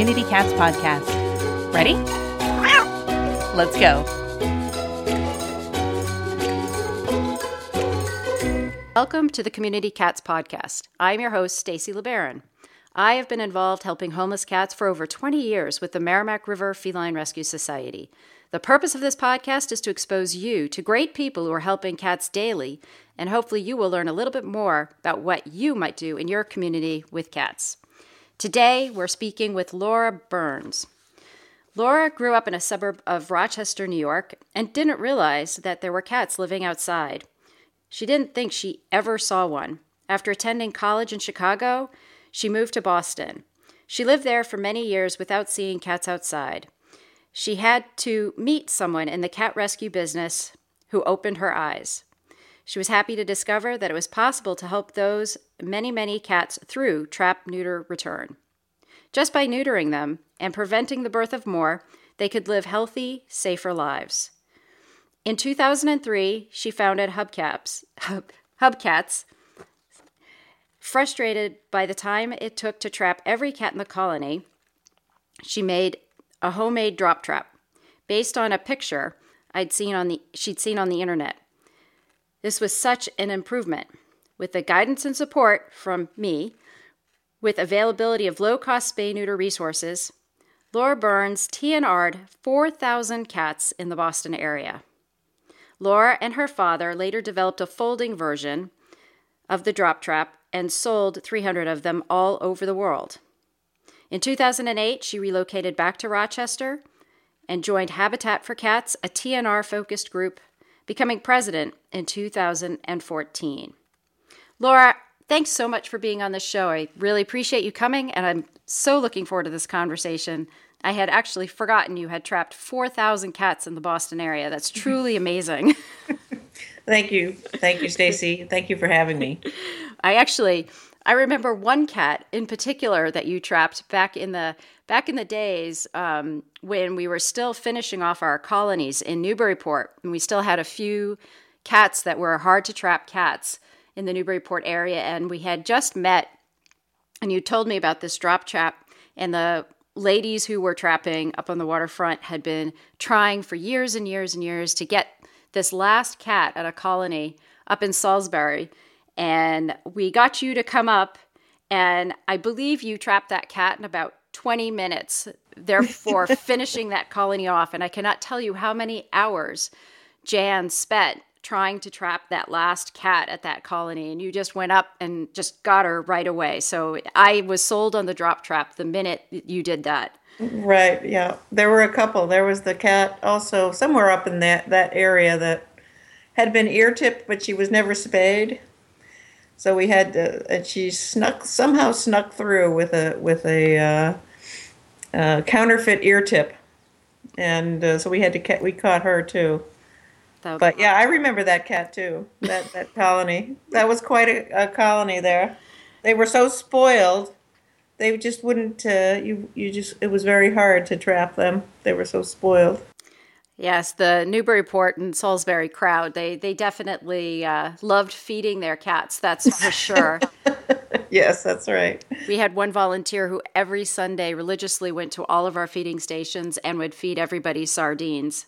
Community Cats podcast. Ready? Let's go. Welcome to the Community Cats podcast. I'm your host, Stacy LeBaron. I have been involved helping homeless cats for over 20 years with the Merrimack River Feline Rescue Society. The purpose of this podcast is to expose you to great people who are helping cats daily, and hopefully you will learn a little bit more about what you might do in your community with cats. Today, we're speaking with Laura Burns. Laura grew up in a suburb of Rochester, New York, and didn't realize that there were cats living outside. She didn't think she ever saw one. After attending college in Chicago, she moved to Boston. She lived there for many years without seeing cats outside. She had to meet someone in the cat rescue business who opened her eyes. She was happy to discover that it was possible to help those many cats through trap, neuter, return. Just by neutering them and preventing the birth of more, they could live healthy, safer lives. In 2003, she founded Hubcats. Frustrated by the time it took to trap every cat in the colony, she made a homemade drop trap based on a picture she'd seen on the internet. This was such an improvement. With the guidance and support from me, with availability of low-cost spay-neuter resources, Laura Burns TNR'd 4,000 cats in the Boston area. Laura and her father later developed a folding version of the drop trap and sold 300 of them all over the world. In 2008, she relocated back to Rochester and joined Habitat for Cats, a TNR-focused group, becoming president in 2014. Laura, thanks so much for being on the show. I really appreciate you coming, and I'm so looking forward to this conversation. I had actually forgotten you had trapped 4,000 cats in the Boston area. That's truly amazing. Thank you. Thank you, Stacy. Thank you for having me. I remember one cat in particular that you trapped back in the days when we were still finishing off our colonies in Newburyport, and we still had a few cats that were hard to trap cats in the Newburyport area, and we had just met, and you told me about this drop trap, and the ladies who were trapping up on the waterfront had been trying for years and years and years to get this last cat at a colony up in Salisbury, and we got you to come up, and I believe you trapped that cat in about 20 minutes, therefore finishing that colony off, and I cannot tell you how many hours Jan spent trying to trap that last cat at that colony, and you just went up and just got her right away. So I was sold on the drop trap the minute you did that. Right, yeah. There were a couple. There was the cat also somewhere up in that area that had been ear-tipped, but she was never spayed. So we had to, and she somehow snuck through with a counterfeit ear tip, and so we caught her too. But yeah, I remember that cat too. That colony. That was quite a colony there. They were so spoiled, they just wouldn't. It was very hard to trap them. They were so spoiled. Yes, the Newburyport and Salisbury crowd, they definitely loved feeding their cats, that's for sure. Yes, that's right. We had one volunteer who every Sunday religiously went to all of our feeding stations and would feed everybody sardines.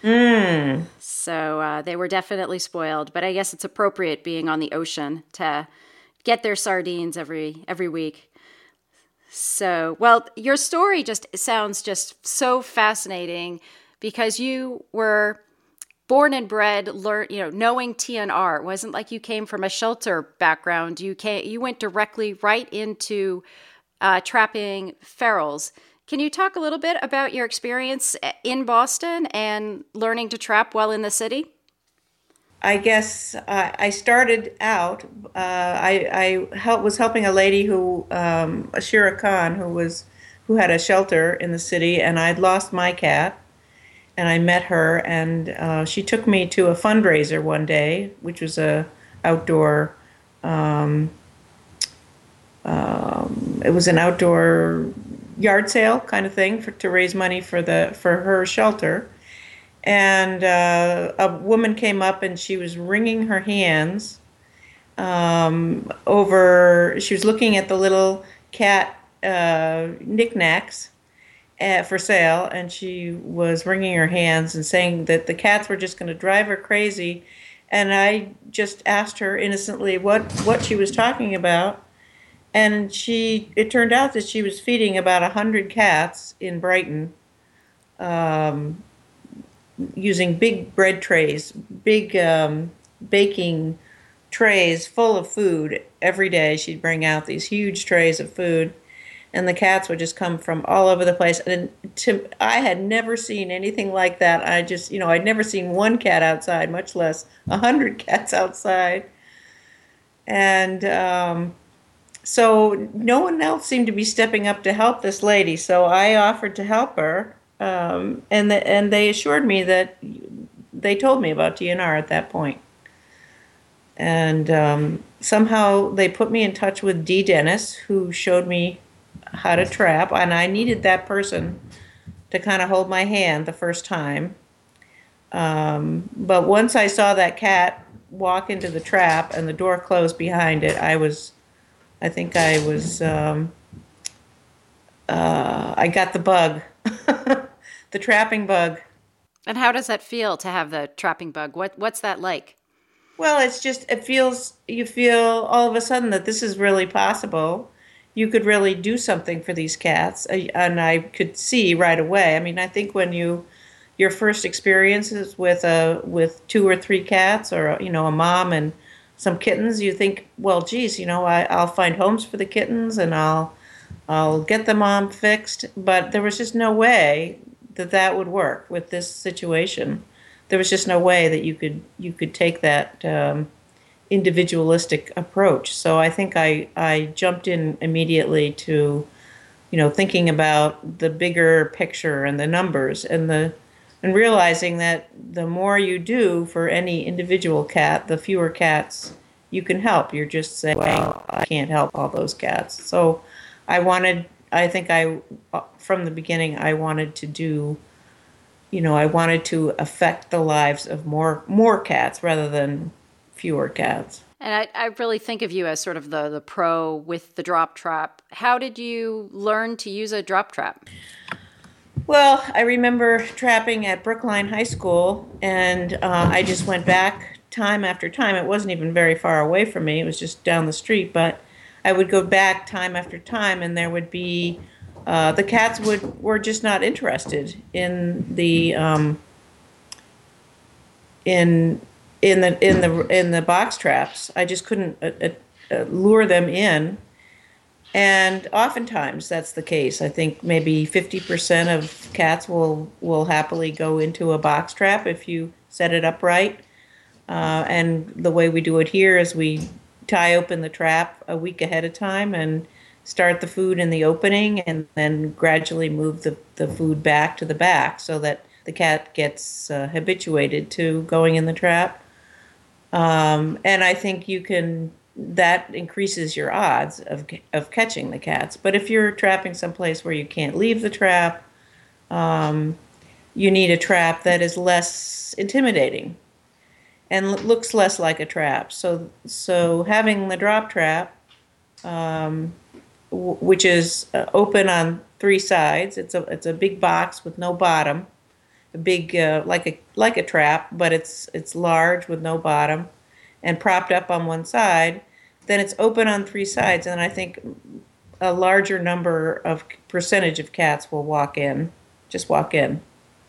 So they were definitely spoiled, but I guess it's appropriate being on the ocean to get their sardines every week. So, well, your story just sounds just so fascinating, because you were born and bred, knowing TNR. It wasn't like you came from a shelter background. You went directly right into trapping ferals. Can you talk a little bit about your experience in Boston and learning to trap while in the city? I guess I started out. I was helping a lady Ashira Khan, who had a shelter in the city, and I'd lost my cat. And I met her, and she took me to a fundraiser one day, which was a outdoor. It was an outdoor yard sale kind of thing to raise money for her shelter. And a woman came up, and she was wringing her hands she was looking at the little cat knickknacks for sale, and she was wringing her hands and saying that the cats were just going to drive her crazy. And I just asked her innocently what she was talking about. And it turned out that she was feeding about 100 cats in Brighton, um, using big bread trays, big baking trays full of food every day. She'd bring out these huge trays of food, and the cats would just come from all over the place. And I had never seen anything like that. I just, I'd never seen one cat outside, much less 100 cats outside. And so no one else seemed to be stepping up to help this lady. So I offered to help her, and they assured me that they told me about DNR at that point. And somehow they put me in touch with Dee Dennis, who showed me how to trap, and I needed that person to kind of hold my hand the first time. But once I saw that cat walk into the trap and the door closed behind it, I got the bug, the trapping bug. And how does that feel to have the trapping bug? What's that like? Well, you feel all of a sudden that this is really possible. You could really do something for these cats, and I could see right away. I mean, I think when your first experiences with 2 or 3 cats, or a mom and some kittens, you think, well, geez, I'll find homes for the kittens and I'll get the mom fixed. But there was just no way that would work with this situation. There was just no way that you could take that individualistic approach. So I think I jumped in immediately to, thinking about the bigger picture and the numbers and realizing that the more you do for any individual cat, the fewer cats you can help. You're just saying, well, I can't help all those cats. So from the beginning, I wanted to affect the lives of more cats rather than fewer cats. And I really think of you as sort of the pro with the drop trap. How did you learn to use a drop trap? Well, I remember trapping at Brookline High School, and I just went back time after time. It wasn't even very far away from me. It was just down the street, but I would go back time after time, and there would be the cats were just not interested in the in the box traps. I just couldn't lure them in, and oftentimes that's the case. I think maybe 50% of cats will happily go into a box trap if you set it up right. And the way we do it here is we tie open the trap a week ahead of time and start the food in the opening, and then gradually move the food back to the back so that the cat gets habituated to going in the trap. And I think that increases your odds of catching the cats. But if you're trapping someplace where you can't leave the trap, you need a trap that is less intimidating and looks less like a trap. So having the drop trap, which is open on 3 sides. It's a big box with no bottom, a big like a trap, but it's large with no bottom, and propped up on one side. Then it's open on 3 sides, and I think a larger percentage of cats will just walk in,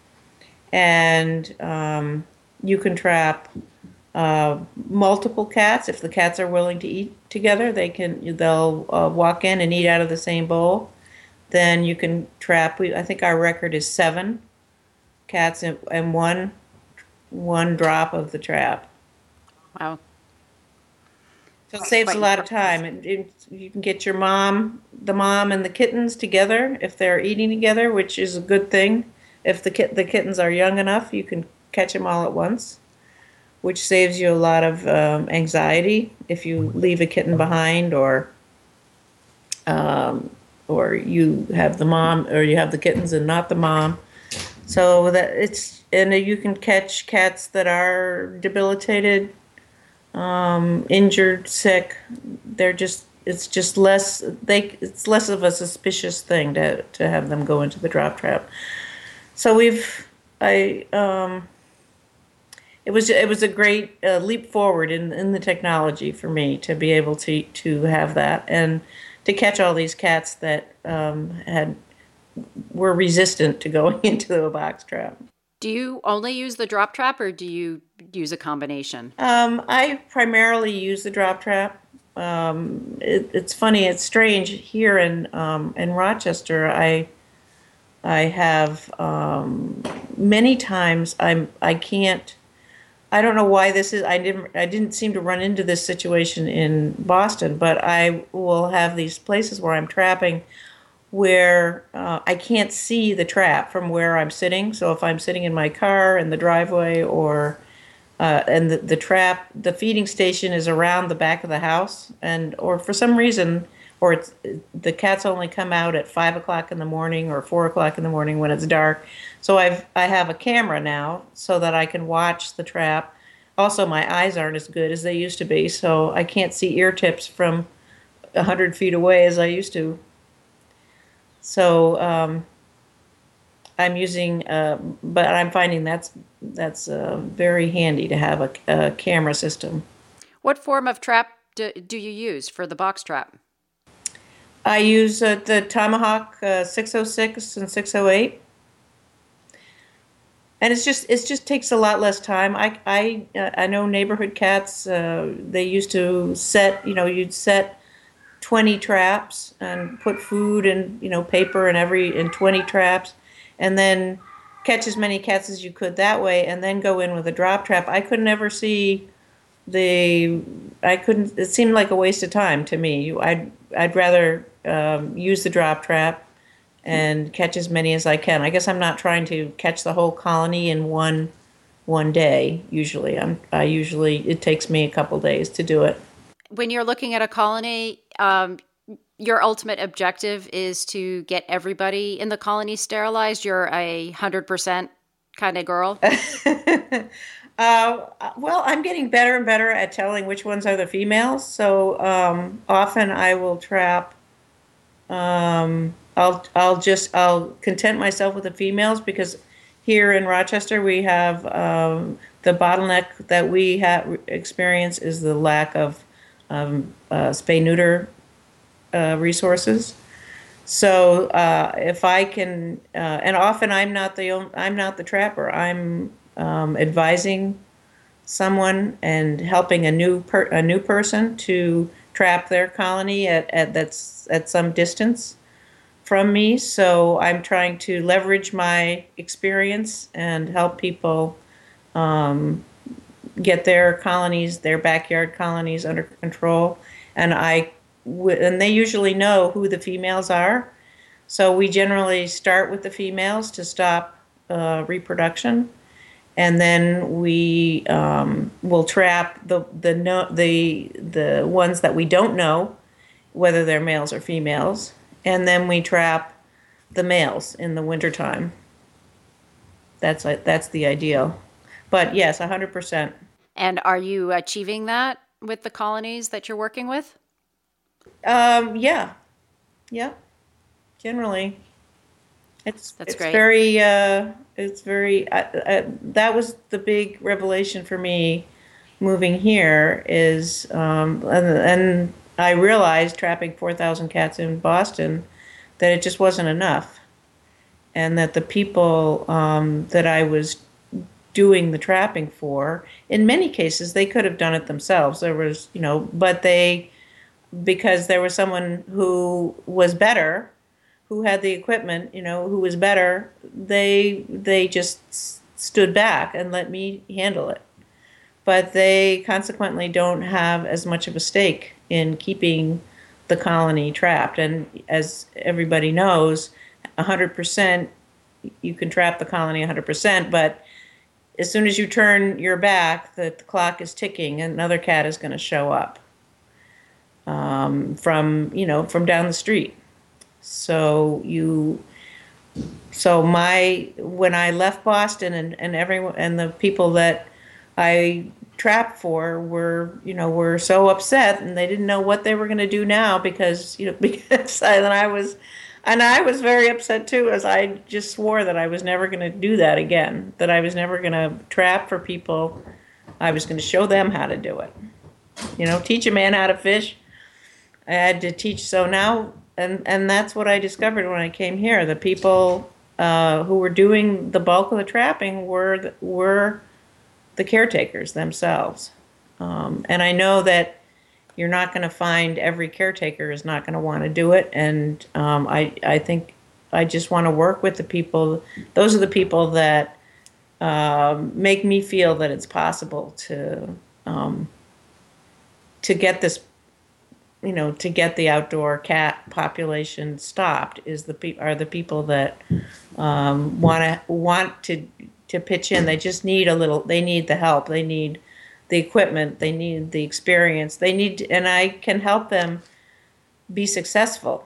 and you can trap multiple cats. If the cats are willing to eat together, they'll walk in and eat out of the same bowl. Then you can trap. I think our record is 7 cats and one drop of the trap. Wow! So it saves a lot of time. You can get the mom and the kittens together if they're eating together, which is a good thing. If the kittens are young enough, you can catch them all at once, which saves you a lot of anxiety if you leave a kitten behind, or you have the mom, or you have the kittens and not the mom. So and you can catch cats that are debilitated, injured, sick. it's just less it's less of a suspicious thing to have them go into the drop trap. So I it was a great leap forward in the technology for me to be able to have that and to catch all these cats that were resistant to going into a box trap. Do you only use the drop trap, or do you use a combination? I primarily use the drop trap. It's funny, it's strange here in Rochester. I have many times I can't. I don't know why this is. I didn't seem to run into this situation in Boston, but I will have these places where I'm trapping where I can't see the trap from where I'm sitting. So if I'm sitting in my car in the driveway, or and the trap, the feeding station is around the back of the house, or for some reason, or the cats only come out at 5 o'clock in the morning or 4 o'clock in the morning when it's dark. So I have a camera now so that I can watch the trap. Also, my eyes aren't as good as they used to be, so I can't see ear tips from 100 feet away as I used to. So I'm using, but I'm finding that's very handy to have a camera system. What form of trap do you use for the box trap? I use the Tomahawk 606 and 608, and it just takes a lot less time. I know neighborhood cats. They used to set, you'd set 20 traps and put food and paper in 20 traps, and then catch as many cats as you could that way, and then go in with a drop trap. I could never see it seemed like a waste of time to me. I'd rather use the drop trap and catch as many as I can. I guess I'm not trying to catch the whole colony in one day. Usually it takes me a couple days to do it. When you're looking at a colony, your ultimate objective is to get everybody in the colony sterilized. You're a 100% kind of girl. Well, I'm getting better and better at telling which ones are the females. So often I will trap. I'll content myself with the females, because here in Rochester we have the bottleneck that we have experience is the lack of spay-neuter resources. So if I can, and often I'm not the trapper. I'm advising someone and helping a new person to trap their colony that's at some distance from me. So I'm trying to leverage my experience and help people get their backyard colonies under control. And they usually know who the females are. So we generally start with the females to stop reproduction, and then we will trap the ones that we don't know whether they're males or females, and then we trap the males in the wintertime. That's the ideal. But yes, 100%. And are you achieving that with the colonies that you're working with? Yeah. Generally, it's great. Very that was the big revelation for me moving here is, and I realized trapping 4,000 cats in Boston that it just wasn't enough, and that the people that I was doing the trapping for, in many cases, they could have done it themselves. There was, but because there was someone who was better, who had the equipment, who was better, they just stood back and let me handle it. But they consequently don't have as much of a stake in keeping the colony trapped. And as everybody knows, 100%, you can trap the colony 100%, but as soon as you turn your back, the clock is ticking, and another cat is going to show up from down the street. So when I left Boston, and everyone and the people that I trapped for were so upset, and they didn't know what they were going to do now because I was very upset too, as I just swore that I was never going to do that again, that I was never going to trap for people. I was going to show them how to do it. Teach a man how to fish. I had to teach. So now, and that's what I discovered when I came here. The people who were doing the bulk of the trapping were the caretakers themselves. And I know that you're not going to find every caretaker is not going to want to do it. And I think I just want to work with the people. Those are the people that make me feel that it's possible to get this, to get the outdoor cat population stopped. Are the people that want to pitch in. They just need they need the help. They need the equipment. They need the experience. And I can help them be successful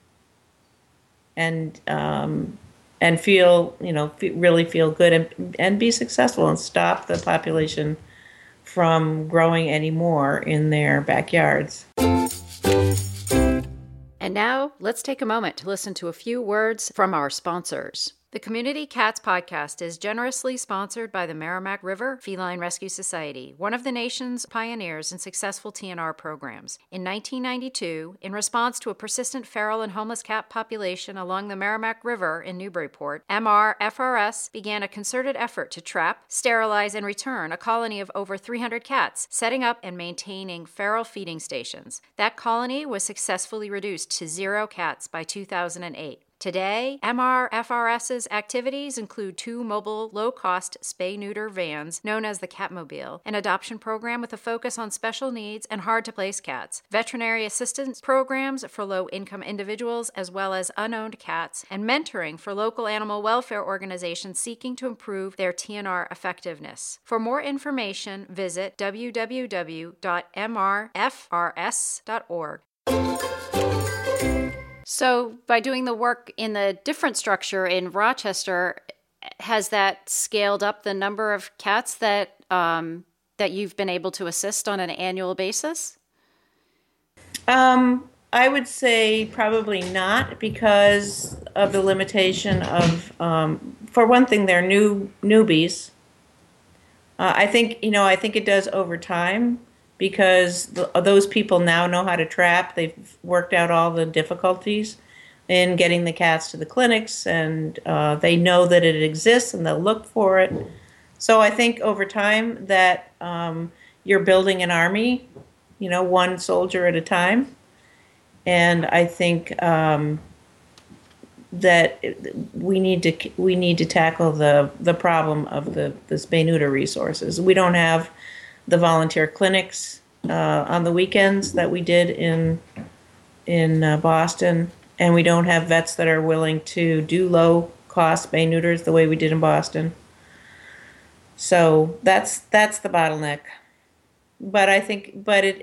and feel, really feel good and be successful and stop the population from growing anymore in their backyards. And now let's take a moment to listen to a few words from our sponsors. The Community Cats Podcast is generously sponsored by the Merrimack River Feline Rescue Society, one of the nation's pioneers in successful TNR programs. In 1992, in response to a persistent feral and homeless cat population along the Merrimack River in Newburyport, MRFRS began a concerted effort to trap, sterilize, and return a colony of over 300 cats, setting up and maintaining feral feeding stations. That colony was successfully reduced to 0 cats by 2008. Today, MRFRS's activities include 2 mobile, low-cost spay-neuter vans known as the Catmobile, an adoption program with a focus on special needs and hard-to-place cats, veterinary assistance programs for low-income individuals as well as unowned cats, and mentoring for local animal welfare organizations seeking to improve their TNR effectiveness. For more information, visit www.mrfrs.org. So by doing the work in the different structure in Rochester, has that scaled up the number of cats that you've been able to assist on an annual basis? I would say probably not, because of the limitation of, for one thing, they're newbies. I think it does over time, because those people now know how to trap. They've worked out all the difficulties in getting the cats to the clinics, and they know that it exists, and they'll look for it. So I think over time that you're building an army, one soldier at a time. And I think that we need to tackle the problem of the spay-neuter resources. We don't have the volunteer clinics on the weekends that we did in Boston, and we don't have vets that are willing to do low-cost spay-neuters the way we did in Boston. So that's the bottleneck. But I think,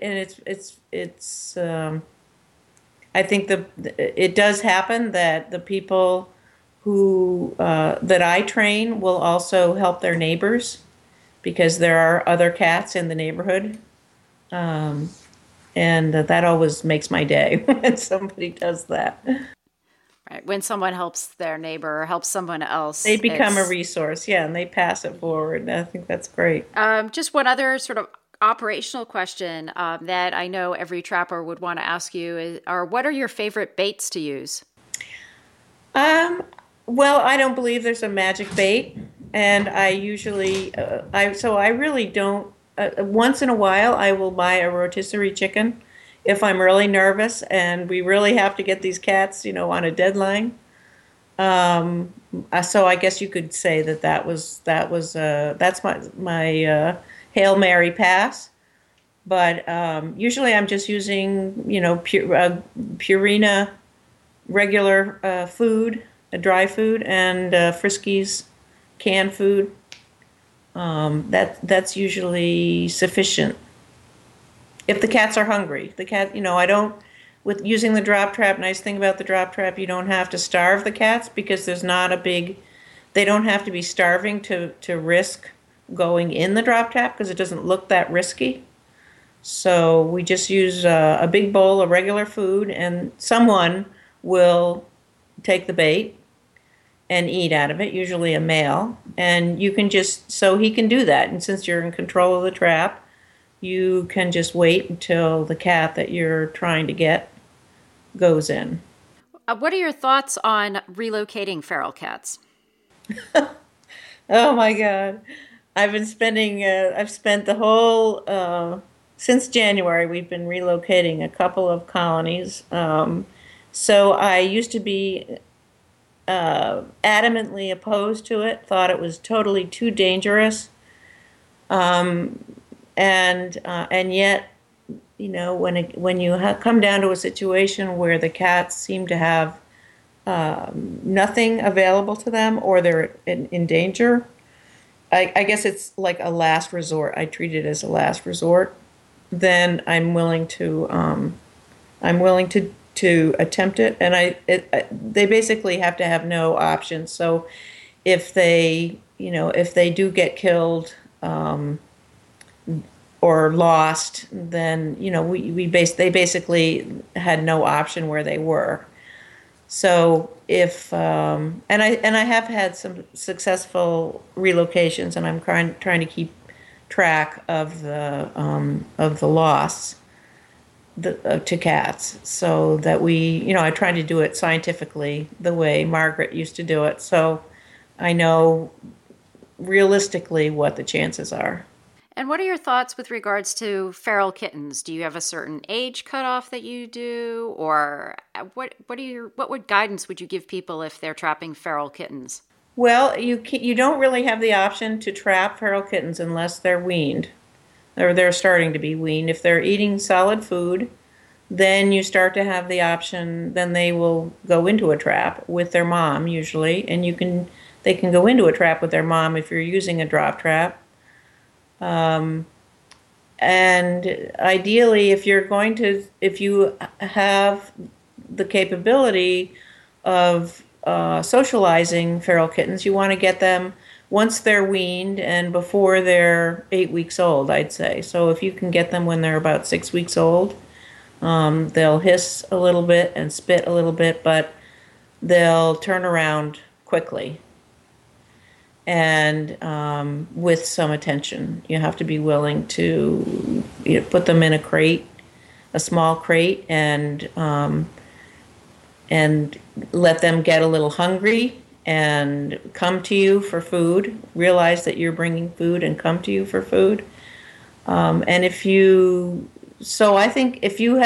I think it does happen that the people who that I train will also help their neighbors, because there are other cats in the neighborhood. And that always makes my day when somebody does that. Right. When someone helps their neighbor or helps someone else, they become a resource, and they pass it forward. I think that's great. Just one other sort of operational question that I know every trapper would want to ask you are what are your favorite baits to use? Well, I don't believe there's a magic bait. And I usually, I really don't, once in a while I will buy a rotisserie chicken if I'm really nervous and we really have to get these cats, on a deadline. So I guess you could say that's my Hail Mary pass. But usually I'm just using, Purina regular food, dry food, and Friskies canned food. That's usually sufficient. If the cats are hungry, I don't, with using the drop trap, nice thing about the drop trap, you don't have to starve the cats, because there's not they don't have to be starving to risk going in the drop trap because it doesn't look that risky. So we just use a big bowl of regular food, and someone will take the bait and eat out of it, usually a male. And you can just, so he can do that. And since you're in control of the trap, you can just wait until the cat that you're trying to get goes in. What are your thoughts on relocating feral cats? Oh my God. I've spent the whole, since January, we've been relocating a couple of colonies. So I used to be adamantly opposed to it, thought it was totally too dangerous. And yet, you know, when you come down to a situation where the cats seem to have nothing available to them or they're in danger, I guess it's like a last resort. I treat it as a last resort. Then I'm willing to attempt it, and they basically have to have no options. So if they do get killed or lost, then they basically had no option where they were. So if and I have had some successful relocations, and I'm trying to keep track of the loss to cats, so that I try to do it scientifically the way Margaret used to do it, so I know realistically what the chances are. And what are your thoughts with regards to feral kittens? Do you have a certain age cutoff that you do, or what guidance would you give people if they're trapping feral kittens? Well, you don't really have the option to trap feral kittens unless they're weaned, or they're starting to be weaned. If they're eating solid food, then you start to have the option. Then they will go into a trap with their mom usually, and they can go into a trap with their mom if you're using a drop trap. And ideally, if you have the capability of socializing feral kittens, you want to get them once they're weaned and before they're 8 weeks old, I'd say. So if you can get them when they're about 6 weeks old, they'll hiss a little bit and spit a little bit, but they'll turn around quickly. And with some attention, you have to be willing to put them in a small crate, and let them get a little hungry and come to you for food. Realize that you're bringing food and come to you for food. And if you think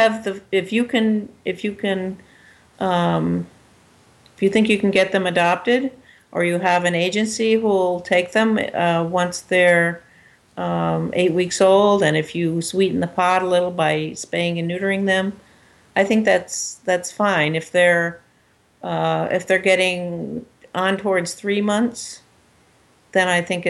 you can get them adopted, or you have an agency who will take them once they're 8 weeks old, and if you sweeten the pot a little by spaying and neutering them, I think that's fine. If they're getting on towards 3 months, then I think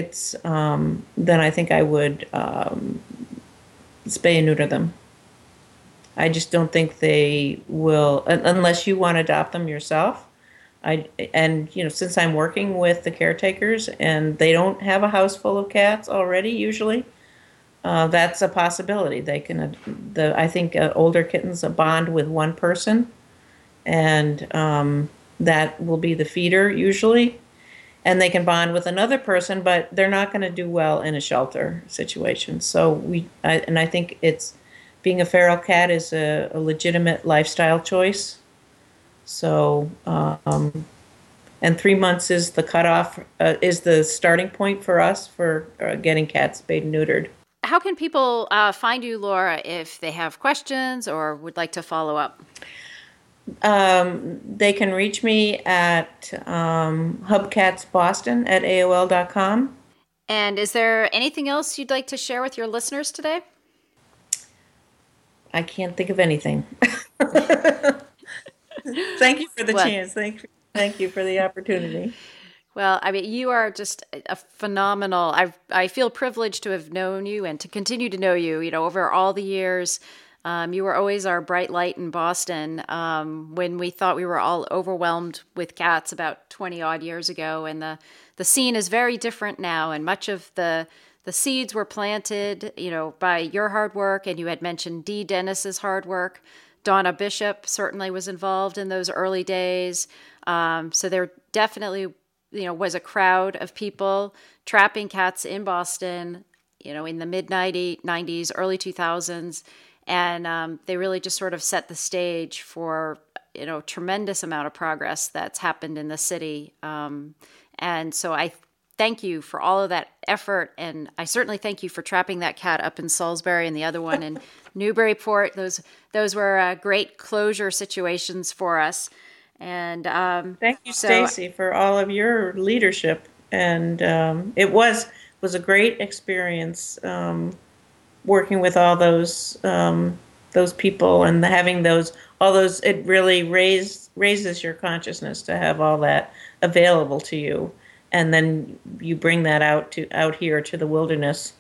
I would spay and neuter them. I just don't think they will, unless you want to adopt them yourself. Since I'm working with the caretakers and they don't have a house full of cats already, usually, that's a possibility. They can, I think older kittens bond with one person, and that will be the feeder usually, and they can bond with another person, but they're not going to do well in a shelter situation. So I think being a feral cat is a legitimate lifestyle choice. So, and 3 months is the cutoff, is the starting point for us for getting cats spayed and neutered. How can people find you, Laura, if they have questions or would like to follow up? They can reach me at hubcatsboston@aol.com. And is there anything else you'd like to share with your listeners today? I can't think of anything. Thank you for the chance. Thank you for the opportunity. Well, I mean, you are just a phenomenal. I feel privileged to have known you and to continue to know you. Over all the years. You were always our bright light in Boston when we thought we were all overwhelmed with cats about 20 odd years ago. And the scene is very different now. And much of the seeds were planted, by your hard work. And you had mentioned Dee Dennis's hard work. Donna Bishop certainly was involved in those early days. So there definitely, was a crowd of people trapping cats in Boston, in the mid-90s, early 2000s. And they really just sort of set the stage for, tremendous amount of progress that's happened in the city. And so I thank you for all of that effort. And I certainly thank you for trapping that cat up in Salisbury and the other one in Newburyport. Those were great closure situations for us. And thank you, Stacy, for all of your leadership. And it was a great experience working with all those people and having all those. It really raises your consciousness to have all that available to you, and then you bring that out here to the wilderness.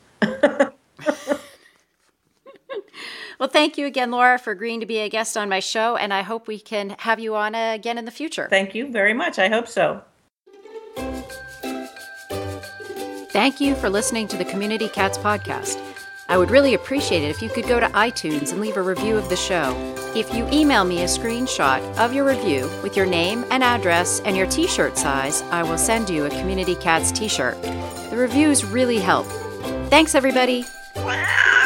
Well, thank you again, Laura, for agreeing to be a guest on my show, and I hope we can have you on again in the future. Thank you very much. I hope so. Thank you for listening to the Community Cats Podcast. I would really appreciate it if you could go to iTunes and leave a review of the show. If you email me a screenshot of your review with your name and address and your t-shirt size, I will send you a Community Cats t-shirt. The reviews really help. Thanks, everybody. Wow.